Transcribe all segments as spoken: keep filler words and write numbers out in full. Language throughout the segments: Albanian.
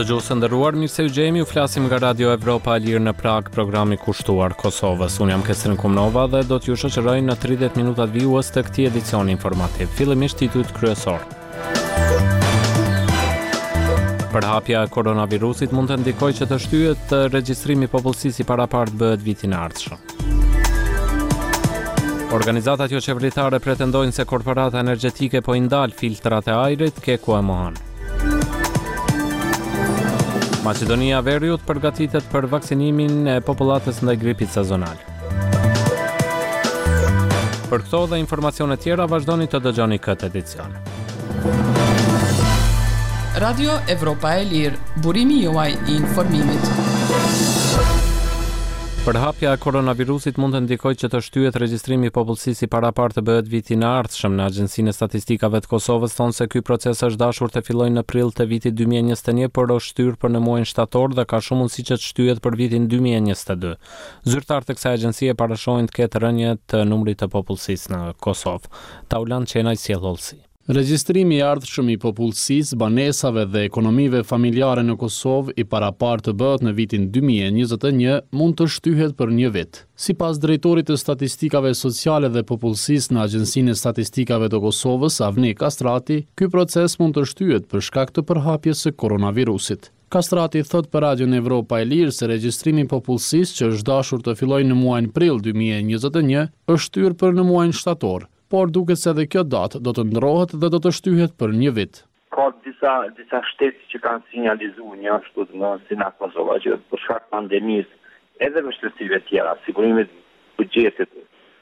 Dëgjues nderuar, mirë se u gjemi, u flasim nga Radio Evropa e Lirë në Prag, programi kushtuar Kosovës. Unë jam Kestrin Kumnova dhe do t'ju shoqëroj në tridhjetë minutat vijues të këtij edicioni informativ. Fillimisht titujt kryesor. Përhapja e koronavirusit mund të ndikojë që të shtyhet regjistrimi popullsisë i parapartë bëhet vitin e ardhshëm. Organizatat jo qeveritare pretendojnë se korporata energjetike po i ndal filtrat e ajrit Keku e Mohan. Maqedonia e Veriut përgatitet për vaksinimin e popullatës ndaj gripit sezonal. Për këto dhe informacione tjera vazhdoni të dëgjoni këtë edicion. Radio Evropa e Lirë, burimi juaj i informimit. Përhapja e koronavirusit mund të ndikojë që të shtyhet regjistrimi i popullsisë i parapartë të bëhet vitin e ardhshëm. Në Agjencinë e Statistikave të Kosovës thonë se ky proces është dashur të fillojë në prill të vitit dy mijë e njëzet e një, por është shtyr për në muajin shtator dhe ka shumë mundësi që të shtyhet për vitin dy mijë e njëzet e dy. Zyrtarët e kësaj agjencie parashojnë të ketë rënje të numrit të popullsisë në Kosovë. Taulan Qenaj sjellëllsi. Regjistrimi i ardhshëm i popullsisë, banesave dhe ekonomive familjare në Kosovë i parapartë të bëhet në vitin dy mijë e njëzet e një mund të shtyhet për një vit. Sipas drejtorit të statistikave sociale dhe popullsisë në Agjencinë e Statistikave të Kosovës, Avni Kastrati, ky proces mund të shtyhet për shkak të përhapjes së koronavirusit. Kastrati thot për Radion Evropa e Lirë se regjistrimi i popullsisë që është dashur të fillojë në muajin prill dy mijë e njëzet e një është shtyr për në muajin shtator, por duket se edhe kjo datë do të ndrohet dhe do të shtyhet për një vit. Ka disa disa shtete që kanë sinjalizuar një ashtu në si në Kosovë që për shkak të pandemisë edhe vështirësive tjera, sigurimit buxhetit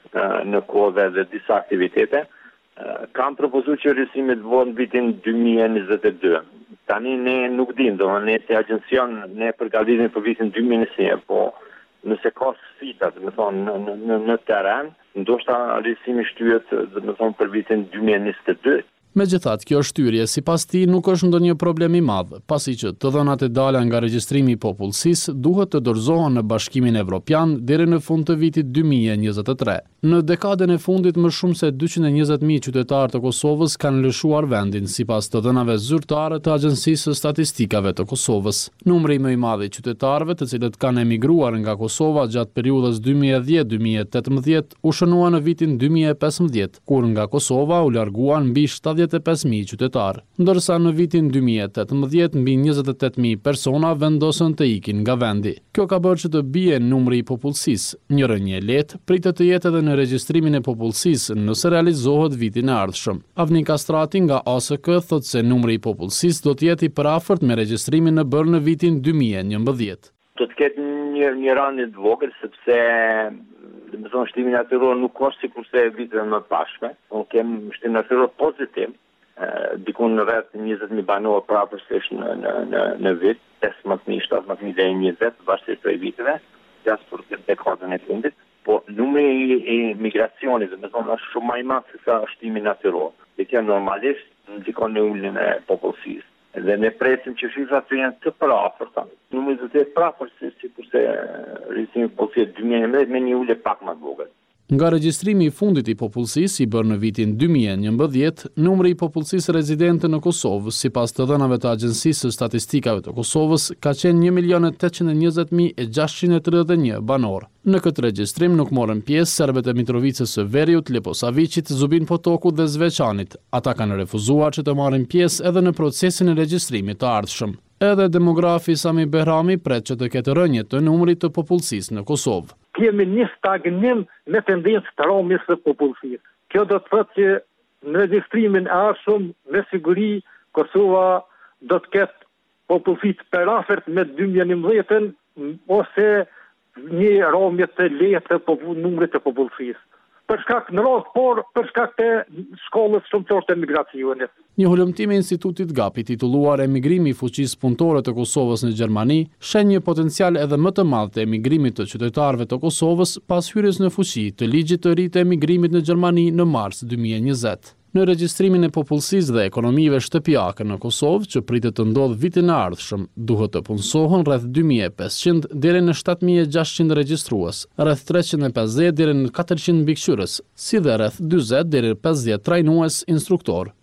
në kohë dhe disa aktivitete, kanë propozuar që regjistrimi të bëhet në vitin dy mijë e njëzet e dy. Tani ne nuk dim, domethënë ne si agjencion ne përgatitemi për vitin dy mijë e njëzet e një, po nëse ka sfida, do të thonë në në në terren, ndoshta regjistrimi shtyhet, do të thonë për vitin dy mijë e njëzet e dy. Megjithatë, kjo shtyrje sipas tij nuk është ndonjë problem i madh, pasi që të dhënat e dala nga regjistrimi i popullsisë duhet të dorëzohen në Bashkimin Evropian deri në fund të vitit dy mijë e njëzet e tre. Në dekadën e fundit më shumë se dyqind e njëzet mijë qytetarë të Kosovës kanë lëshuar vendin, sipas të dhënave zyrtare të Agjencisë së Statistikave të Kosovës. Numri më i madh i qytetarëve të cilët kanë emigruar nga Kosova gjatë periudhës dy mijë e dhjetë deri dy mijë e tetëmbëdhjetë u shënua në vitin dy mijë e pesëmbëdhjetë, kur nga Kosova u larguan mbi shtatëdhjetë e pesë mijë qytetarë, ndërsa në vitin dy mijë e tetëmbëdhjetë mbi njëzet e tetë mijë persona vendosën të ikin nga vendi. Kjo ka bërë që të bie numri i popullsisë. Një rënje lehtë pritet të jetë edhe në regjistrimin e popullsisë nëse realizohet vitin e ardhshëm. Avni Kastrati nga A S K thotë se numri i popullsisë do të jetë i përafërt me regjistrimin në bërë në vitin dy mijë e njëmbëdhjetë. Do të ketë një një rënje të vogël sepse do të thonë shtimi natyror nuk është sikurse viteve më pashme, unë kem shtim natyror pozitiv. Dikun në rreth njëzet mijë banor prapërsisht në në në në vit, pesëmbëdhjetë mijë, shtatëmbëdhjetë mijë deri në njëzet varësisht prej viteve, jashtë për dekadën e fundit. Po numri i migracionit, do të thonë, është shumë më i madh se sa shtimi natyror. Dhe kjo normalisht ndikon në uljen e popullsisë. Dhe ne presim që shifrat të jenë të përafërta. Numri do të jetë prapërsisht sikurse regjistrimi i popullsisë dy mijë e njëmbëdhjetë me një ulje pak më të vogël. Nga regjistrimi i fundit i popullsisë i bërë në vitin dy mijë e njëmbëdhjetë, numri i popullsisë rezidente në Kosovë, sipas të dhënave të Agjencisë së Statistikave të Kosovës, ka qenë një milion e tetëqind e njëzet mijë e gjashtëqind e tridhjetë e një banor. Në këtë regjistrim nuk morën pjesë serbët e Mitrovicës së Veriut, Leposavicit, Zubin Potokut dhe Zveçanit. Ata kanë refuzuar që të marrin pjesë edhe në procesin e regjistrimit të ardhshëm. Edhe demografi Sami Behrami pret që të ketë rënje të numrit të popullsisë në Kosovë. Kemi një stagnim me tendencë të rrëmjes së popullsisë. Kjo do të thotë që në regjistrimin e ardhshëm me siguri Kosova do të ketë popullsi të përafërt me dy mijë e njëmbëdhjetën ose një rrëmje të lehtë të numrit të popullsisë. Për shkak në rreth, por për shkak të shkollës shëmtore të emigracionit. Një hulumtim i Institutit Gapi titulluar Emigrimi i fuqisë punëtore të Kosovës në Gjermani shen një potencial edhe më të madh të emigrimit të qytetarëve të Kosovës pas hyrjes në fuqi të ligjit të ri të emigrimit në Gjermani në mars dy mijë e njëzet. Në regjistrimin e popullsisë dhe ekonomive shtëpiake në Kosovë, që pritet të ndodhë vitin e ardhshëm, duhet të punësohen rreth dy mijë e pesëqind deri në shtatë mijë e gjashtëqind regjistrues, rreth treqind e pesëdhjetë deri në katërqind mbikëqyrës, si dhe rreth dyzet deri në pesëdhjetë trajnues instruktor.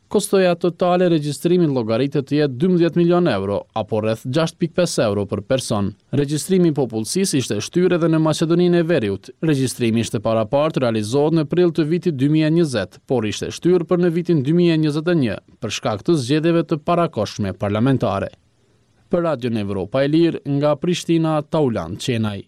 Kostoja totale e regjistrimit llogaritet të jetë dymbëdhjetë milion euro, apo rreth gjashtë pikë pesë euro për person. Regjistrimi i popullsisë ishte shtyrë edhe në Maqedoninë e Veriut. Regjistrimi ishte parapartë realizohet në prill të vitit dy mijë e njëzet, por ishte shtyrë për në vitin dy mijë e njëzet e një, për shkak të zgjedhjeve të parakohshme parlamentare. Për Radion Evropa e Lirë, nga Prishtina, Taulan Qenaj.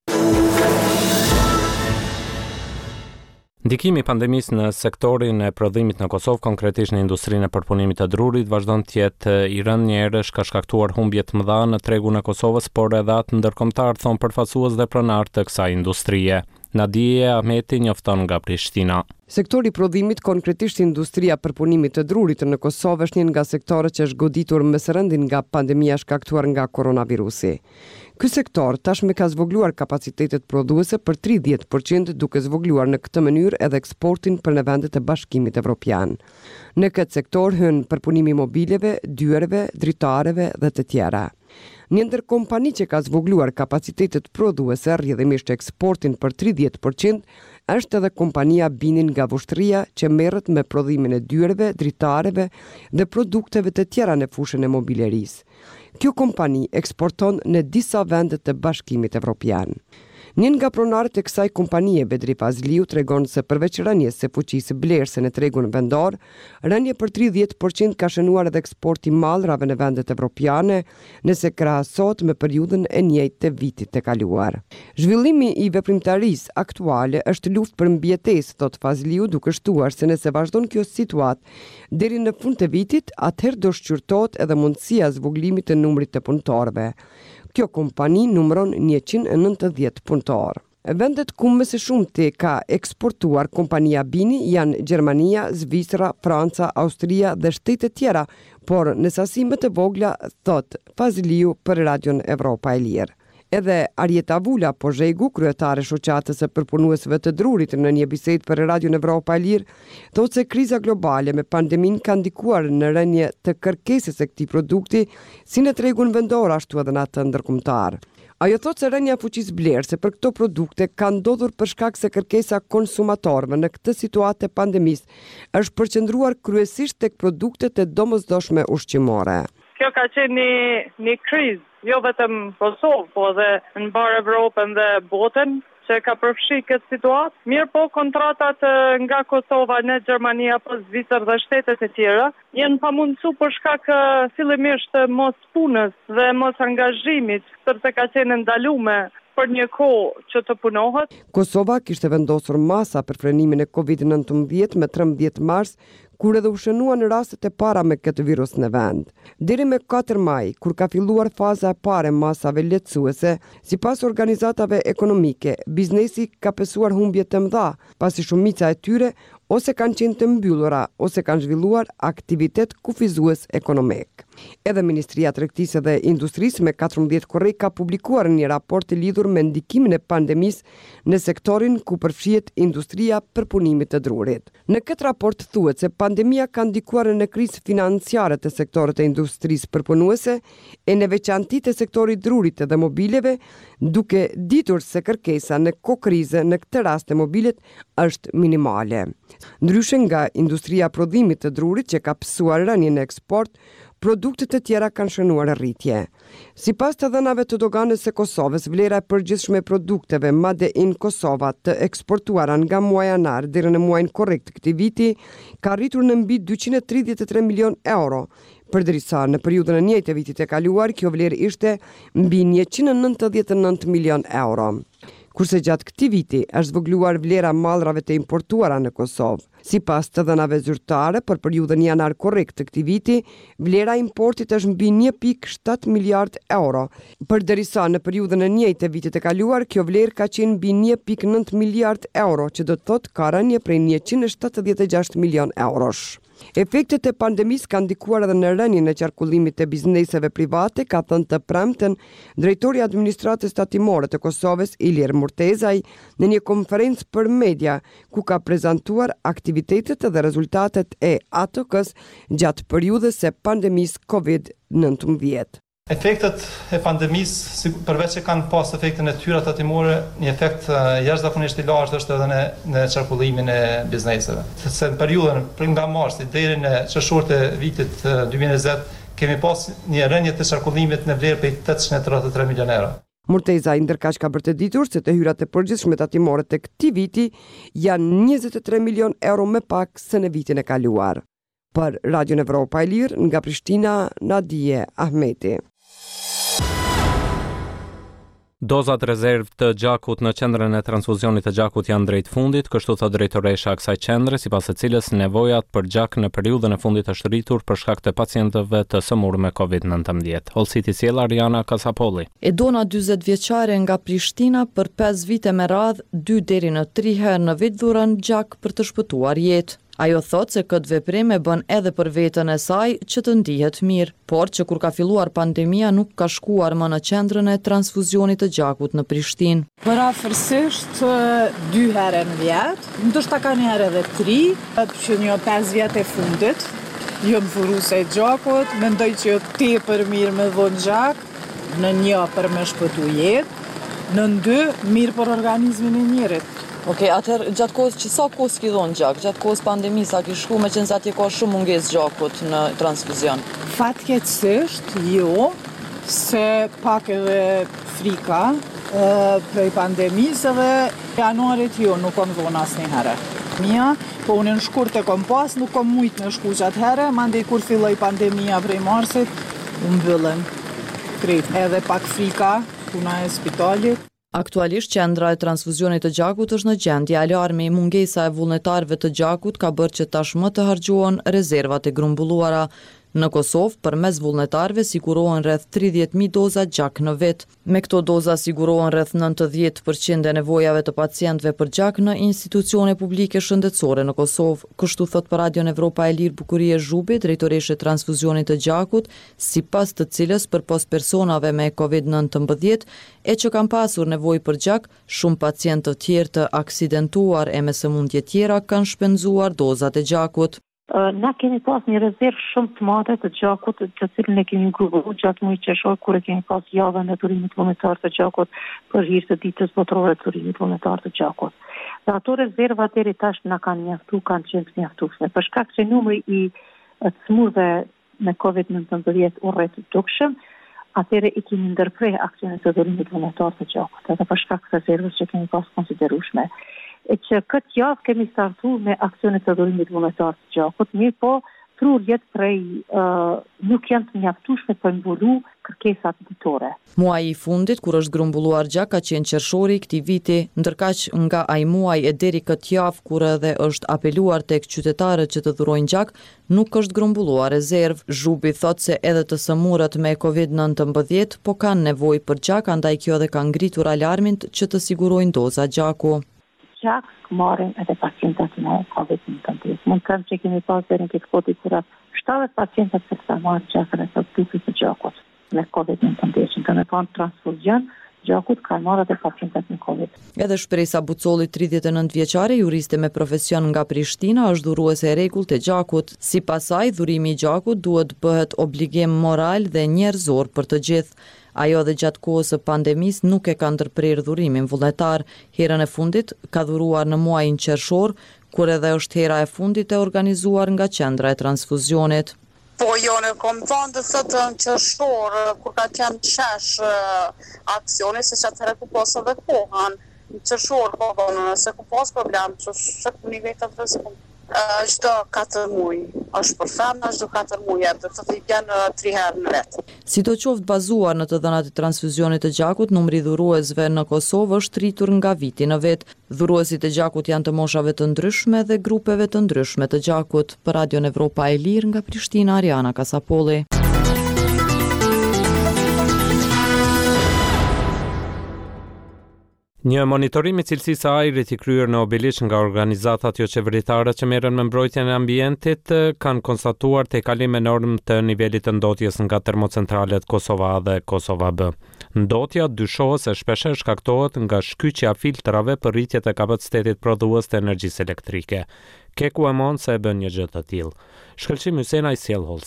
Ndikimi i pandemisë në sektorin e prodhimit në Kosovë, konkretisht në industrinë e përpunimit të drurit, vazhdon të jetë i rënd një herësh, ka shkaktuar humbje të mëdha në tregun e Kosovës, por edhe atë ndërkombëtar, thon përfaqësues dhe pronar të kësaj industrie. Nadije Ahmeti njofton nga Prishtina. Sektori i prodhimit, konkretisht industria e përpunimit të drurit në Kosovë, është një nga sektorët që është goditur më së rëndin nga pandemia shkaktuar nga koronavirusi. Ky sektor tashmë ka zvogluar kapacitetet prodhuese për tridhjetë përqind, duke zvogluar në këtë mënyrë edhe eksportin për në vendet e Bashkimit Evropian. Në këtë sektor hyn përpunimi i mobileve, dyerve, dritareve dhe të tjera. Një ndër kompani që ka zvogluar kapacitetet prodhuese rrjedhimisht eksportin për tridhjetë përqind është edhe kompania Binin nga Vushtrria, që merret me prodhimin e dyerve, dritareve dhe produkteve të tjera në fushën e mobilerisë. Kjo kompani eksporton në disa vende të Bashkimit Evropian. Një nga pronarët e kësaj kompanie, Bedri Fazliu, tregon se përveç rënies së fuqisë blerëse në tregun vendor, rënje për tridhjetë përqind ka shënuar edhe eksporti i mallrave në vendet evropiane, nëse krahasohet me periudhën e njëjtë të vitit të kaluar. Zhvillimi i veprimtarisë aktuale është luftë për mbijetesë, thot Fazliu, duke shtuar se nëse vazhdon kjo situatë deri në fund të vitit, atëherë do shqyrtohet edhe mundësia zvoglimit të numrit të punëtorëve. Kjo kompani numëron njëqind e nëntëdhjetë punëtorë. Vendet ku më së shumti ka eksportuar kompania Bini janë Gjermania, Zvicra, Franca, Austria dhe shtete tjera, por në sasi më të vogla, thot Fazliu për Radion Evropa e Lirë. Edhe Arjeta Vula Pozhegu, kryetare shoqatës së përpunuesve të drurit, në një bisedë për Radion Evropa e Lirë, thotë se kriza globale me pandeminë ka ndikuar në rënje të kërkesës së këtij produkti, si në tregun vendor ashtu edhe në atë ndërkombëtar. Ajo thotë se rënja e fuqisë blerëse për këto produkte ka ndodhur për shkak se kërkesa konsumatorëve në këtë situatë të pandemisë është përqendruar kryesisht tek produktet e domosdoshme ushqimore. Kjo ka qenë një, një krizë, jo vetëm Kosovë, po edhe në barë Evropën dhe botën, që ka përfshi këtë situatë. Mirë po, kontratat nga Kosova në Gjermania, po Zvicër dhe shtetet e tjera, jenë pamundësu për shkak fillimisht mos punës dhe mos angazhimit, tërse ka qenë ndalume për një kohë që të punohet. Kosova kishte vendosur masa për frenimin e kovid nëntëmbëdhjetë me trembëdhjetë mars, kur edhe u shënua në rastet e para me këtë virus në vend. Deri me katër maj, kur ka filluar faza e parë e masave lehtësuese, sipas organizatave ekonomike, biznesi ka pesuar humbje të mëdha, pasi shumica e tyre ose kanë qenë të mbyllura, ose kanë zhvilluar aktivitet kufizues ekonomik. Edhe Ministria e Tregtisë dhe Industrisë me katërmbëdhjetë korrik ka publikuar një raport të lidhur me ndikimin e pandemisë në sektorin ku përfshihet industria përpunimit të drurit. Në këtë raport thuhet se pandemia ka ndikuar në krizë financiare të sektorit të industrisë përpunuese e në veçanti të sektorit drurit dhe mobileve, duke ditur se kërkesa në kokrize në këtë rast të mobilet është minimale. Ndryshe nga industria prodhimit të drurit që ka pësuar rënien në eksport, produktet e tjera kanë shënuar rritje. Sipas të dhënave të doganës së Kosovës, vlera e përgjithshme e produkteve Made in Kosova të eksportuara nga muaji janar deri në muajin korrekt të këtij viti ka rritur në mbi dyqind e tridhjetë e tre milion euro. Përderisa në periudhën e njëjtë të vitit të kaluar, kjo vlerë ishte mbi njëqind e nëntëdhjetë e nëntë milion euro. Kurse gjatë këtij viti është zvogluar vlera mallrave të importuara në Kosovë. Sipas të dhënave zyrtare për periudhën janar korrekt të këtij viti, vlera e importit është mbi një pikë shtatë miliard euro. Përderisa në periudhën e njëjtë të vitit të kaluar, kjo vlerë ka qenë mbi një pikë nëntë miliard euro, që do të thotë ka rënje prej njëqind e shtatëdhjetë e gjashtë milion eurosh. Efektet e pandemisë kanë ndikuar edhe në rënien e qarkullimit të bizneseve private, ka thënë të premten drejtori i administratës tatimore të Kosovës, Ilir Murtezaj, në një konferencë për media, ku ka prezantuar aktivitetet dhe rezultatet e A T K-s gjatë periudhës së pandemisë kovid nëntëmbëdhjetë. Efektet e pandemisë, përveç që kanë pas efektin e tyra tatimore, një efekt jashtëzakonisht i lartë është edhe në, në qarkullimin e bizneseve. Se në periudhën nga marsi deri në qershor të vitit dy mijë e njëzet, kemi pas një rënje të qarkullimit në vlerë për tetëqind e tridhjetë e tre milionë euro. Murteza ndërkaq ka bërë të ditur se të hyrat e përgjithshme tatimore të këtij viti janë njëzet e tre milion euro më pak se në vitin e kaluar. Për Radio Evropa e Lirë, nga Prishtina, Nadije Ahmeti. Dozat rezervë të gjakut në qendrën e transfuzionit të gjakut janë drejt fundit, kështu thot drejtoresha e kësaj qendre, sipas së cilës nevojat për gjak në periudhën e fundit është rritur për shkak të pacientëve të sëmurë me covid nineteen. Holsiti sjell Ariana Kasapolli. Edona dyzet vjeçare nga Prishtina për pesë vite me radhë, dy deri në tri herë në vit dhuron gjak për të shpëtuar jetë. Ajo thot se këtë veprim e bën edhe për veten e saj që të ndihet mirë, por që kur ka filluar pandemia nuk ka shkuar më në qendrën e transfuzionit të gjakut në Prishtinë. Për afërsisht dy herë në vjet, ndoshta ka një herë edhe tri, që një pesë vjet e fundit, jam vuruese e gjakut, mendoj që jo tepër mirë me dhon gjak, në një për me shpëtu jetë, në dy mirë për organizmin e njerit. Ok, atëherë gjatë kohës që sa kohë s'ki dhonë gjak, gjatë kohës pandemisë, a ki shku me qenë se atje ka shumë mungesë gjakut në transfuzion? Fatkeqësisht, jo, se pak edhe frika prej pandemisë edhe januarit jo, nuk kom dhonë asë një herë. Mia, po unë në shkurt e kom pas, nuk kom mujtë në shku gjatë herë, mandej kur filloj pandemia prej marsit, u mbyllën krejt. Edhe pak frika, puna e spitalit. Aktualisht qendra e transfuzionit të gjakut është në gjendje alarmi. Mungesa e vullnetarëve të gjakut ka bërë që tashmë të harxhohen rezervat e grumbulluara. Në Kosovë, përmes vullnetarëve sigurohen rreth tridhjetë mijë doza gjak në vit. Me këto doza sigurohen rreth nëntëdhjetë përqind e nevojave të pacientëve për gjak në institucione publike shëndetësore në Kosovë. Kështu thot për Radio Evropa e Lirë Bukurie Zhubi, drejtoreshe transfuzionit të gjakut, sipas të cilës përpos personave me covid nineteen e që kanë pasur nevojë për gjak, shumë pacientë të tjerë të aksidentuar e me sëmundje tjera kanë shpenzuar dozat e gjakut. Na kemi pas një rezervë shumë të madhe të gjakut, të cilën e kemi grupuar gjatë muajit qershor, kur e kemi pas javën e turimit vullnetar të gjakut për hir të ditës botërore të turimit vullnetar të gjakut. Dhe ato rezerva deri tash na kanë mjaftuar, kanë qenë të mjaftueshme, për shkak se numri i të smurëve me covid nineteen u rrit të dukshëm, atëre i kemi ndërprer aksionet të turimit vullnetar të gjakut, edhe për shkak të rezervës që kemi pas konsiderueshme. E që këtë javë kemi startu me aksionet të dhurimit vullnetar të gjakut, mirë po prurjet prej uh, nuk janë të mjaftueshme për mbulu kërkesat ditore. Muaji i fundit, kur është grumbulluar gjak, ka qenë qershori i këtij viti, ndërkaq nga ai muaj e deri këtë javë kur edhe është apeluar tek qytetarët që të dhurojnë gjak, nuk është grumbulluar rezervë. Zhubi thot se edhe të sëmurët me covid nineteen po kanë nevojë për gjak, andaj kjo edhe ka ngritur alarmin që të sigurojnë doza gjaku. Gjak marrin edhe pacientat me covid nineteen. Mund të them që kemi pas deri në këtë kohë diçka shtatëdhjetë pacientë që kanë marrë gjakën e tupit të gjakut me covid nineteen. Kanë kanë transfuzion gjakut kanë marrë edhe pacientat me covid. Edhe Shpresa Bucolli, tridhjetë e nëntë vjeçare, juriste me profesion nga Prishtina, është dhuruese e rregullt e gjakut. Sipas saj, dhurimi i gjakut duhet bëhet obligim moral dhe njerëzor për të gjithë. Ajo dhe gjatë kohës së pandemisë nuk e ka ndërprer dhurimin vullnetar. Herën e fundit ka dhuruar në muajin qershor, kur edhe është hera e fundit e organizuar nga qendra e transfuzionit. Po, jo, në kom thonë të thotë në qershor, kur ka qenë shesh aksioni, se që atëherë ku posë dhe kohën. Në qershor, po, po, nëse ku posë problem, që shëtë një vetë të rëzikëm. Çdo katër muaj është për femna, çdo katër muaj, do të thotë janë tri herë në vit. Sidoqoftë bazuar në të dhënat e transfuzionit të gjakut, numri i dhuruesve në Kosovë është rritur nga viti në vit. Dhuruesit e gjakut janë të moshave të ndryshme dhe grupeve të ndryshme të gjakut. Për Radio Evropa e Lirë nga Prishtina, Ariana Kasapolli. Një monitorim i cilësisë së ajrit i kryer në Obiliç nga organizatat jo qeveritare që merren me mbrojtjen e ambientit kanë konstatuar tejkalim enorm të nivelit të ndotjes nga termocentralet Kosova A dhe Kosova B. Ndotja dyshohet se shpeshherë shkaktohet nga shkyqja filtrave për rritjet e kapacitetit prodhues të energjisë elektrike. Keku e mon se e bën një gjë të tillë. Shkëlqim Hysena i sjell Hollsi.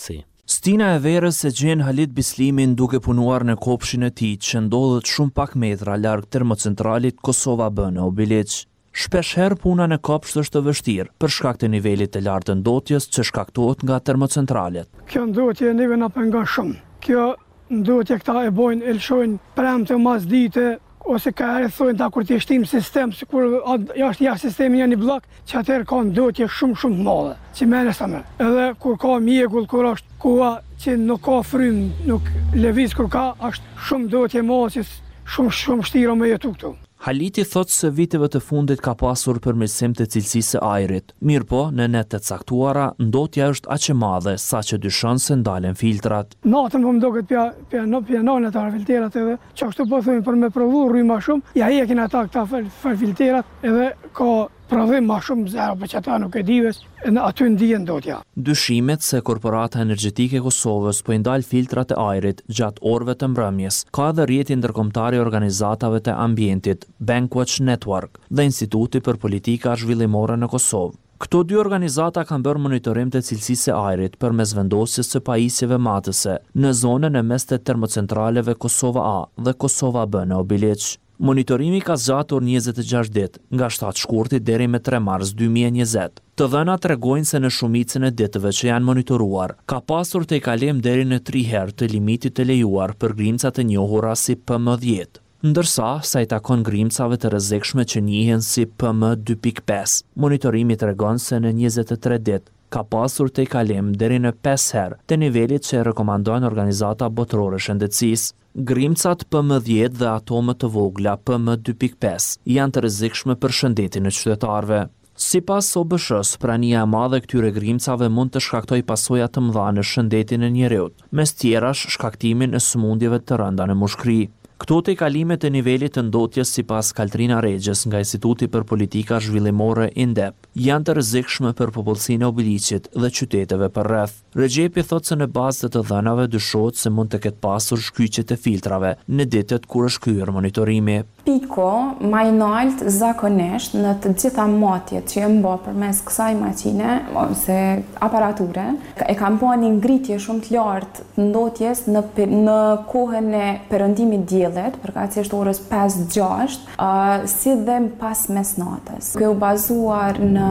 Stina e verës e gjen Halit Bislimin duke punuar në kopshin e tij që ndodhet shumë pak metra larg termocentralit Kosova B në Obiliq. Shpesh herë puna në kopsht është të vështirë për shkak të nivelit të lartë të ndotjes që shkaktohet nga termocentralet. Kjo ndotje neve na pengon shumë. Kjo ndotje këta e bojnë, e lëshojnë premte mas dite, ose ka herë thojnë ta kur t'i shtim sistem, si kur jashtë jashtë sistemi një një blok, që atëherë ka ndotje shumë shumë madhe, që mene sa me. Edhe kur ka mjegull, kur është koha që nuk ka frym, nuk lëviz kur ka, është shumë ndotje madhe, që shumë shumë vështirë me jetu këtu. Haliti thot se viteve të fundit ka pasur përmirësim të cilësisë së ajrit. Mirë po, në net të caktuara, ndotja është aq e madhe sa që dyshon se ndalen filtrat. Natën po më duket pja pja no pja nën ata filtrat edhe çashtu po thonë për me provu rry më shumë, ja hekin ata këta fal filtrat edhe ka prodhim më shumë zero, për që ata nuk e dives, në aty ndihen ndotja. Dyshimet se Korporata Energjetike e Kosovës po i ndal filtrat e ajrit gjatë orëve të mbrëmjes, ka edhe rrjeti ndërkombëtar i organizatave të ambientit, Bankwatch Network dhe Instituti për Politika Zhvillimore në Kosovë. Këto dy organizata kanë bërë monitorim të cilësisë së ajrit përmes vendosjes së pajisjeve matëse në zonën e mes të termocentraleve Kosova A dhe Kosova B në Obiliq. Monitorimi ka zgjatur njëzet e gjashtë ditë, nga shtatë shkurti deri me tre mars dy mijë e njëzet. Të dhënat tregojnë se në shumicën e ditëve që janë monitoruar, ka pasur të kalim deri në tri herë të limitit të lejuar për grimcat të njohura si P M dhjetë. Ndërsa, sa i takon grimcave të rrezikshme që njihen si P M dy pikë pesë, monitorimi tregon se në njëzet e tre ditë ka pasur të kalim deri në pesë herë të nivelit që e rekomandojnë organizata botërore shëndetësisë. Grimcat P M dhjetë dhe atomet të vogla P M dy pikë pesë janë të rrezikshme për shëndetin e qytetarëve. Sipas O B S H-s, prania e madhe e këtyre grimcave mund të shkaktojë pasoja të mëdha në shëndetin e njerëzit, mes tjerash shkaktimin e sëmundjeve të rënda në mushkëri. Këto të kalimet e nivelit të ndotjes sipas Kaltrina Regjes nga Instituti për Politika Zhvillimore INDEP janë të rrezikshme për popullsinë e Obiliqit dhe qyteteve përreth. Regjepi thot se në bazë të të dhënave dyshohet se mund të ketë pasur shkyqje të filtrave në ditët kur është kryer monitorimi. Piko më i lartë zakonisht në të gjitha matjet që janë bërë përmes kësaj makine ose aparature, e kanë bërë një ngritje shumë të lartë të ndotjes në në kohën e perëndimit diellit, përkatësisht orës pesë gjashtë, uh, si dhe pas mesnatës. Kjo u bazuar në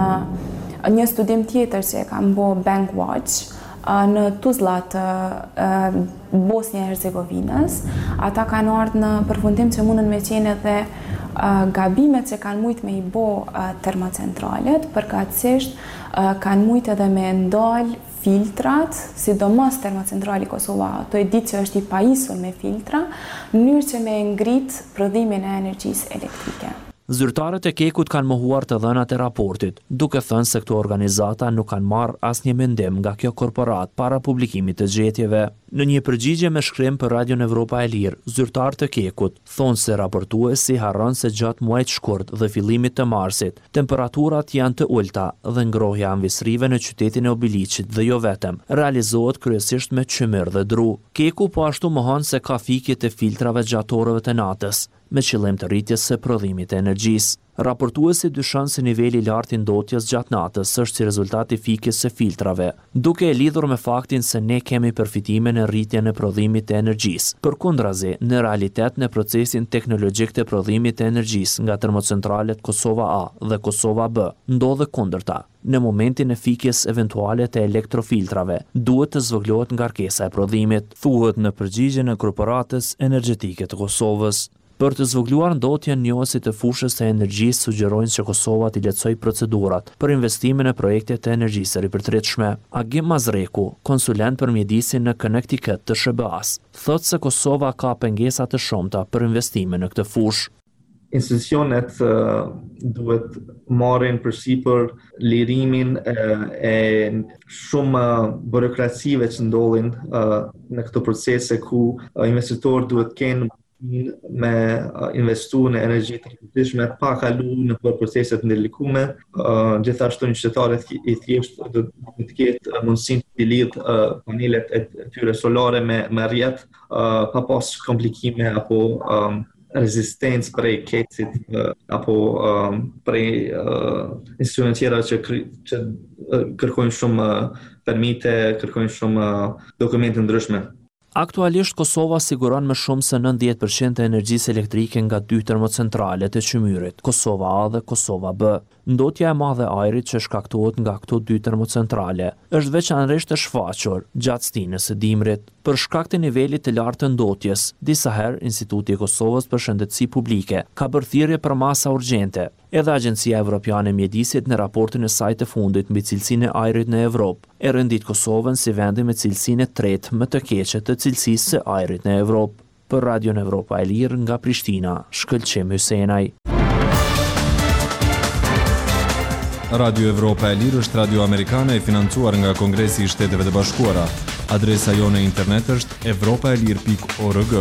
një studim tjetër që e kanë bërë Bankwatch në Tuzla të Bosnia e Hercegovinës. Ata kanë ardhur në përfundim që mundën me qenë edhe gabimet që kanë mujt me i bo termocentralet, përkatësisht kanë mujt edhe me ndal filtrat, sidomos termocentrali Kosova, to e ditë që është i pajisur me filtra, në mënyrë që me ngrit prodhimin e energjisë elektrike. Zyrtarët e Kekut kanë mohuar të dhënat e raportit, duke thënë se këto organizata nuk kanë marrë asnjë mendim nga kjo korporat para publikimit të gjetjeve. Në një përgjigje me shkrim për Radion Evropa e Lirë, zyrtarët e Kekut thonë se raportuesi harron se gjatë muajit shkurt dhe fillimit të marsit, temperaturat janë të ulta dhe ngrohja anvisrive në qytetin e Obiliqit dhe jo vetëm, realizohet kryesisht me qymyr dhe dru. Keku po ashtu mohon se ka fikje të filtrave gjatë orëve të natës, me qëllim të rritjes së prodhimit të energjisë. Raportuesi dyshon se niveli i lartë i ndotjes gjatë natës është si rezultat i fikjes së filtrave, duke e lidhur me faktin se ne kemi përfitime në rritjen e prodhimit të energjisë. Përkundrazi, në realitet në procesin teknologjik të prodhimit të energjisë nga termocentralet Kosova A dhe Kosova B, ndodhe kundërta. Në momentin e fikjes eventuale të elektrofiltrave, duhet të zvoglohet ngarkesa e prodhimit, thuhet në përgjigjen e Korporatës Energjetike të Kosovës. Për të zvogluar ndotjen, njohësit e fushës së energjisë sugjerojnë që Kosova t'i lehtësojë procedurat për investimin e projekte të energjisë së ripërtritshme. Agim Mazreku, konsulent për mjedisin në Connecticut të S B A-s, thotë se Kosova ka pengesa të shumta për investime në këtë fushë. Institucionet uh, duhet marrin përsipër lirimin uh, e shumë uh, burokracive që ndodhin uh, në këto procese ku uh, investitorët duhet kenë me investu në energji të ripërtritshme pa kalu në për proceset ndërlikume. Uh, gjithashtu një qytetar i thjeshtë do të ketë mundësinë të lidh uh, panelet e tyre solare me, me rrjet uh, pa pas komplikime apo um, rezistencë prej kecit uh, apo um, prej uh, institucione tjera që, kry, që uh, kërkojnë shumë uh, permite, kërkojnë shumë uh, dokumente ndryshme. Aktualisht Kosova siguron më shumë se nëntëdhjetë përqind të energjisë elektrike nga dy termocentralet e Qymyrit, Kosova A dhe Kosova B. Ndotja e madhe e ajrit që shkaktohet nga këto dy termocentrale është veçanërisht e shfaqur gjatë stinës së dimrit. Për shkak të nivelit të lartë të ndotjes, disa herë Instituti i Kosovës për Shëndetësi Publike ka bërë thirrje për masa urgjente. Edhe Agjencia Evropiane e Mjedisit në raportin e saj të fundit mbi cilësinë e ajrit në Evropë e rëndit Kosovën si vendin me cilësinë e tretë më të keqe të cilësisë së ajrit në Evropë. Për Radion Evropa e Lirë nga Prishtina, Shkëlqim Hysenaj. Radio Evropa e Lirë është radio amerikane e financuar nga Kongresi i Shteteve të Bashkuara. Adresa jone internet është evropaelir pikë org.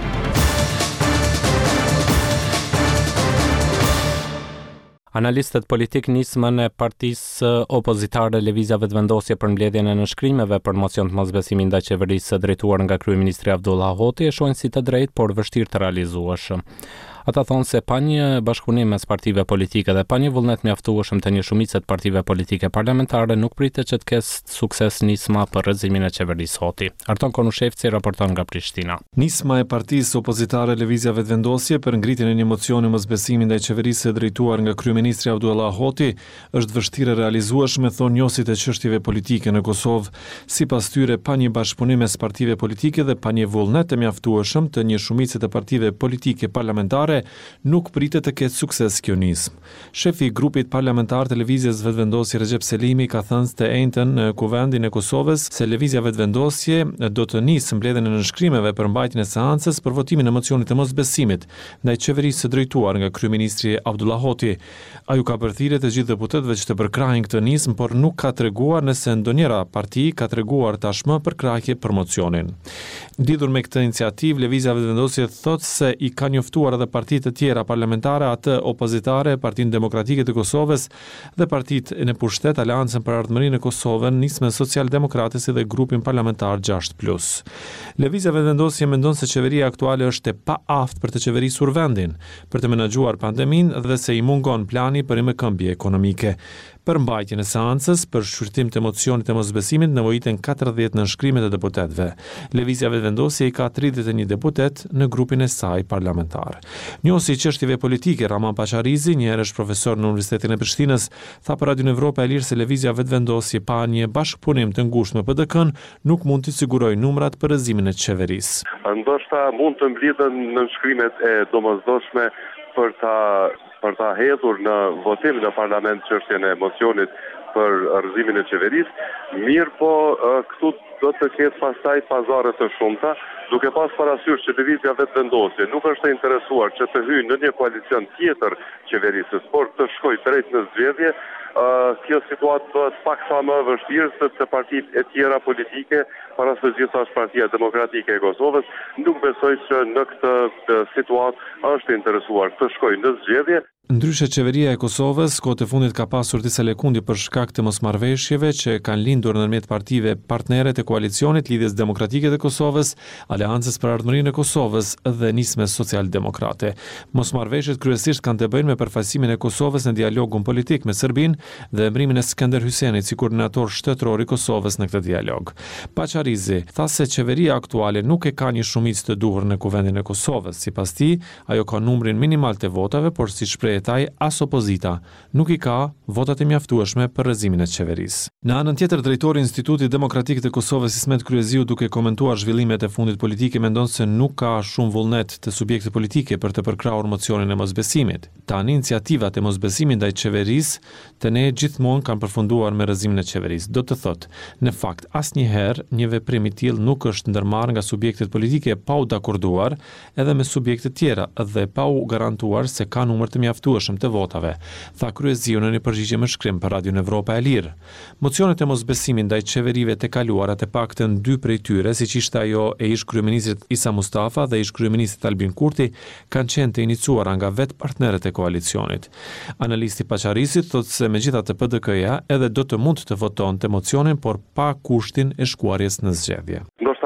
Analistët politik nismën e partisë opozitare lëvizjave të vendosje për mbledhjen e nënshkrimeve për mocion të mosbesimit ndaj qeverisë së drejtuar nga kryeministri Abdullah Hoti e shohin si të drejtë, por vështirë të realizueshëm. Ata thonë se pa një bashkëpunim mes partive politike dhe pa një vullnet mjaftueshëm të një shumice të partive politike parlamentare nuk pritet që të ketë sukses nisma për rrëzimin e qeverisë Hoti. Arton Konushevci raporton nga Prishtina. Nisma e partisë opozitare lëvizjave të vendosje për ngritjen e një mocioni mosbesimi ndaj qeverisë së drejtuar nga kryeministri Abdullah Hoti është vështirë e realizueshme, thonë njohësit e çështjeve politike në Kosovë. Sipas tyre, pa një bashkëpunim mes partive politike dhe pa një vullnet të mjaftueshëm të një shumice të partive politike parlamentare nuk pritet të ketë sukses kjo nismë. Shefi i grupit parlamentar të lëvizjes vetëvendosje Recep Selimi ka thënë të njëjtën në Kuvendin e Kosovës se lëvizja vetëvendosje do të nisë mbledhjen e nënshkrimeve për mbajtjen e seancës për votimin e mocionit të mosbesimit ndaj qeverisë së drejtuar nga kryeministri Abdullah Hoti. Ai u ka përthirrje të gjithë deputetëve që të përkrahin këtë nismë, por nuk ka treguar nëse ndonjëra parti ka treguar tashmë përkrahje për mocionin. Lidhur me këtë iniciativë, lëvizja vetëvendosje thotë se i ka njoftuar edhe partitë të tjera parlamentare, atë opozitare, Partinë Demokratike të Kosovës dhe partitë në pushtet, Aleancën për Ardhmërinë e Kosovës, Nismën Social-Demokrate si dhe grupin parlamentar gjashtë plus. Lëvizja vetëvendosje mendon se qeveria aktuale është e paaftë për të qeverisur vendin, për të menaxhuar pandeminë dhe se i mungon plani për rimbëkëmbje ekonomike. Për mbajtjen e seancës për shqyrtim të mocionit të mosbesimit nevojiten katërdhjetë nënshkrime të deputetëve. Lëvizja vetëvendosje i ka tridhjetë e një deputet në grupin e saj parlamentar. Njohësi i çështjeve politike Raman Pacharizi, një herësh profesor në Universitetin e Prishtinës, tha për Radion Evropa e Lirë se lëvizja vetëvendosje pa një bashkëpunim të ngushtë me P D K-n nuk mund të sigurojë numrat për rrëzimin e qeverisë. Ndoshta mund të mblidhen nënshkrimet e domosdoshme për ta për ta hedhur në votim në parlament çështjen e mocionit për rrëzimin e qeverisë, mirë po këtu do të ketë pastaj pazare të shumta, duke pas parasysh që lëvizja vetëvendosje nuk është e interesuar që të hyjë në një koalicion tjetër qeverisës, por të shkojë drejt në zgjedhje. Uh, kjo situatë bëhet pak sa më vështirë sepse partitë e tjera politike, para së gjitha është Partia Demokratike e Kosovës, nuk besoj që në këtë situatë është interesuar të shkojë në zgjedhje. Ndryshe, qeveria e Kosovës kohët e fundit ka pasur disa lëkundje për shkak të mosmarrëveshjeve që kanë lindur ndërmjet partive partnere të koalicionit Lidhjes Demokratike të Kosovës, Aleancës për Ardhmërinë e Kosovës dhe Nismës Social-Demokrate. Mosmarrëveshjet kryesisht kanë të bëjnë me përfaqësimin e Kosovës në dialogun politik me Serbinë dhe emrimin e Skënder Hysenit si koordinator shtetëror i Kosovës në këtë dialog. Pacharizi tha se qeveria aktuale nuk e ka një shumicë të duhur në Kuvendin e Kosovës. Sipas tij, ajo ka numrin minimal të votave, por si shpreh taj as opozita nuk i ka votat e mjaftueshme për rrëzimin e qeverisë. Në anën tjetër, drejtori i Institutit Demokratik të Kosovës Ismet Kryeziu, duke komentuar zhvillimet e fundit politike, mendon se nuk ka shumë vullnet të subjekte politike për të përkrahur mocionin e mosbesimit. Tani iniciativat e mosbesimit ndaj qeverisë të ne gjithmonë kanë përfunduar me rrëzimin e qeverisë. Do të thotë, në fakt asnjëherë një veprim i tillë nuk është ndërmarrë nga subjektet politike pa u dakorduar edhe me subjekte tjera dhe pa u garantuar se ka numër të mjaftueshëm të votave, tha Kryeziu në një përgjigje me shkrim për Radion Evropa e Lirë. Mocionet e mosbesimit ndaj qeverive të kaluara, të paktën dy prej tyre, siç ishte ajo e ish kryeministrit Isa Mustafa dhe ish kryeministrit Albin Kurti, kanë qenë të iniciuara nga vetë partnerët e koalicionit. Analisti Pacharizi thotë se megjithatë P D K-ja edhe do të mund të votonte mocionin, por pa kushtin e shkuarjes në zgjedhje. Ndoshta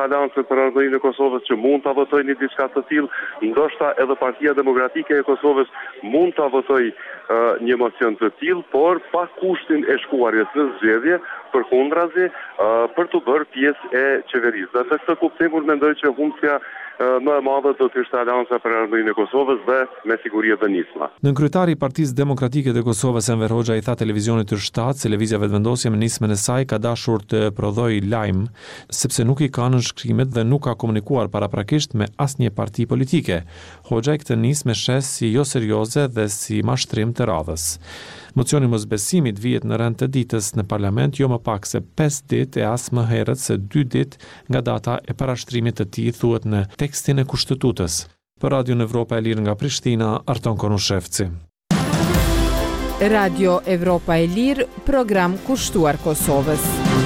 aleancët për ardhurinë e Kosovës që mund ta votojnë diçka të tillë, ndoshta edhe Partia Demokratike e Kosovës mund ta votojë uh, një mocion të tillë, por pa kushtin e shkuarjes në zgjedhje, përkundrazi uh, për të bërë pjesë e qeverisë. Dhe të këtë kuptim unë mendoj që humbja më e madhe do të ishte Aleanca për ardhurinë e Kosovës dhe me siguri edhe nisma. Nën kryetari i Partisë Demokratike të Kosovës Enver Hoxha i tha televizionit të shtatë se lëvizja vetëvendosje me nismën e saj ka dashur të prodhojë lajm, sepse nuk i ka nënshkrimet dhe nuk ka komunikuar paraprakisht me asnjë parti politike. Hoxha i këtë nismë shes si jo serioze dhe si mashtrim të radhës. Mocioni mosbesimit vihet në rend të ditës në parlament jo më pak se pesë ditë e as më herët se dy ditë nga data e parashtrimit të tij, thuhet në tekstin e Kushtetutës. Për Radio Evropa e Lirë nga Prishtina, Arton Konushevci. Radio Evropa e Lirë, program kushtuar Kosovës.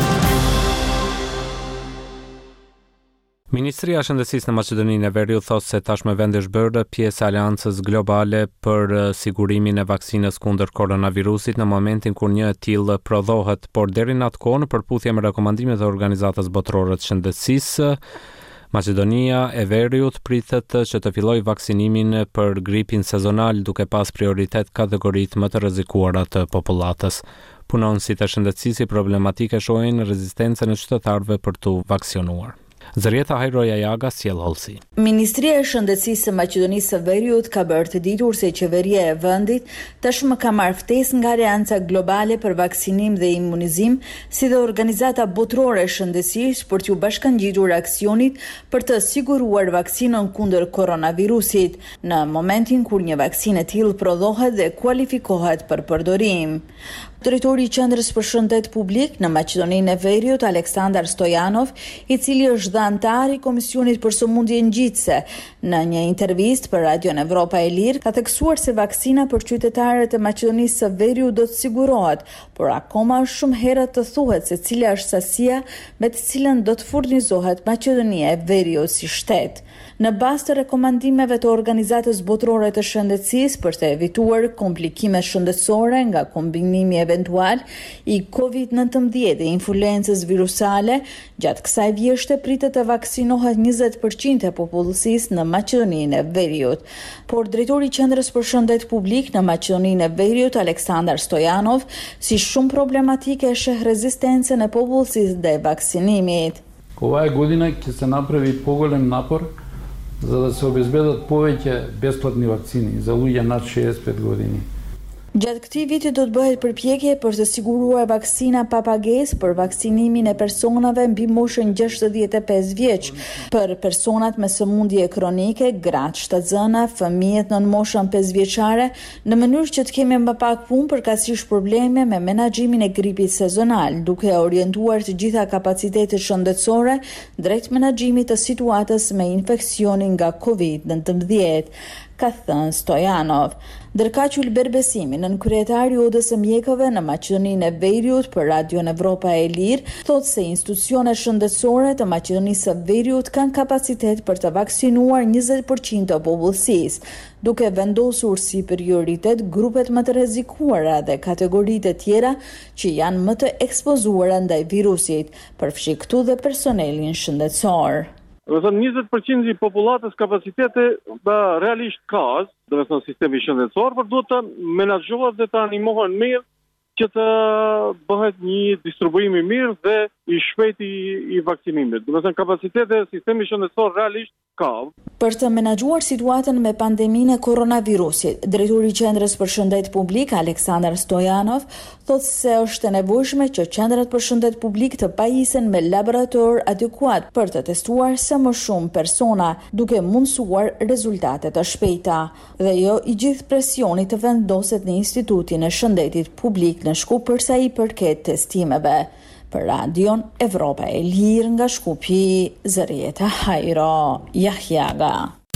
Ministria e Shëndetësisë në Maqedoninë e Veriut thot se tashmë vendi është bërë pjesë e aleancës globale për sigurimin e vaksinës kundër koronavirusit në momentin kur një e tillë prodhohet, por deri në atë kohë në përputhje me rekomandimet e Organizatës Botërore të Shëndetësisë, Maqedonia e Veriut pritet që të fillojë vaksinimin për gripin sezonal duke pas prioritet kategoritë më të rrezikuara të popullatës. Punonësit e shëndetësisë problematike shohin rezistencën e qytetarëve për të vaksinuar. Zërieta Hajroja Jaga, sjell hollësi. Ministria e Shëndetësisë së Maqedonisë së Veriut ka bërë të ditur se qeveria e vendit tashmë ka marrë ftesë nga Aleanca Globale për Vaksinim dhe Imunizim, si dhe Organizata Botërore e Shëndetësisë për t'u bashkangjitur aksionit për të siguruar vaksinën kundër koronavirusit, në momentin kur një vaksinë e tillë prodhohet dhe kualifikohet për përdorim. Drejtori i Qendrës për Shëndet Publik në Maqedoninë e Veriut, Aleksandar Stojanov, i cili është dhe antar i Komisionit për Sëmundje Ngjitëse, në një intervistë për Radio Evropa e Lirë, ka theksuar se vaksina për qytetarët e Maqedonisë së Veriut do të sigurohet, por akoma është shumë herët të thuhet se cila është sasia me të cilën do të furnizohet Maqedonia e Veriut si shtet. Në bazë të rekomandimeve të Organizatës Botërore të Shëndetësisë për të evituar komplikime shëndetësore nga kombinimi eventual i kovid nëntëmbëdhjetë dhe influencës virusale, gjatë kësaj vjeshte pritet të vaksinohet njëzet përqind e popullsisë në Maqedoninë e Veriut. Por drejtori i Qendrës për Shëndet Publik në Maqedoninë e Veriut, Aleksandar Stojanov, si shumë problematike e sheh rezistencën e popullsisë dhe vaksinimit. Ova je godina ќе se napravi поголем напор за да се обезбедат повеќе бесплатни вакцини за луѓе над шеесет и пет години. Gjatë këtij viti do të bëhet përpjekje për të siguruar vaksina pa pagesë për vaksinimin e personave mbi moshën gjashtëdhjetë e pesë vjeç, për personat me sëmundje kronike, gratë shtatzëna, fëmijët nën moshën pesë vjeçare, në mënyrë që të kemi më pak punë përkatësisht probleme me menaxhimin e gripit sezonal, duke orientuar të gjitha kapacitetet shëndetësore drejt menaxhimit të situatës me infeksionin nga kovid nëntëmbëdhjetë, ka thënë Stojanov. Dërkaq Ulber Besimi, nën kryetari i Odës së Mjekëve në Maqedoninë e Veriut për Radio Evropa e Lirë, thotë se institucionet shëndetësore të Maqedonisë së Veriut kanë kapacitet për të vaksinuar njëzet përqind të popullsisë, duke vendosur si prioritet grupet më të rrezikuara dhe kategoritë e tjera që janë më të ekspozuara ndaj virusit, përfshi këtu dhe personelin shëndetësor. Do të thënë njëzet përqind i popullatës kapacitete da realisht ka, do të thënë sistemi shëndetësor, por duhet të menaxhohet dhe të animohen mirë që të bëhet një distribuim i mirë dhe i shpejt i, i vaksinimit. Do të thënë kapacitete sistemi shëndetësor realisht ka. Për të menaxhuar situatën me pandeminë e koronavirusit, drejtori i Qendrës për Shëndet Publik, Aleksandar Stojanov, thotë se është e nevojshme që qendrat për shëndet publik të pajisen me laborator adekuat për të testuar sa më shumë persona, duke mundësuar rezultate të shpejta. Dhe jo i gjithë presioni të vendoset në Institutin e Shëndetit Publik në Shkup përsa i përket testimeve. Për Radion Evropa e Lirë nga Shkupi, Zërieta Hajro Jahjaga.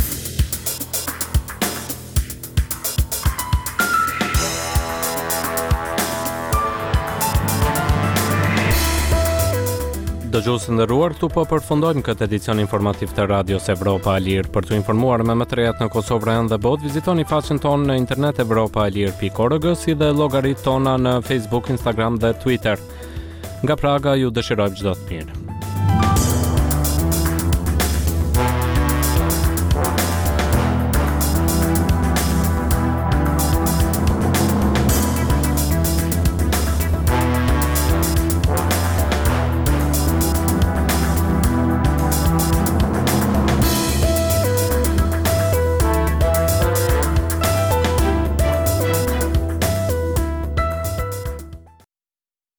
Dëgjues të nderuar, këtu po përfundojmë këtë edicion informativ të Radios Evropa e Lirë. Për të informuar me më të rejat në Kosovë dhe botë, vizitoni faqen tonë në internet evropa e lirë pikë org, si dhe llogaritë tona në Facebook, Instagram dhe Twitter. Nga Praga ju dëshirojmë çdo të mirë.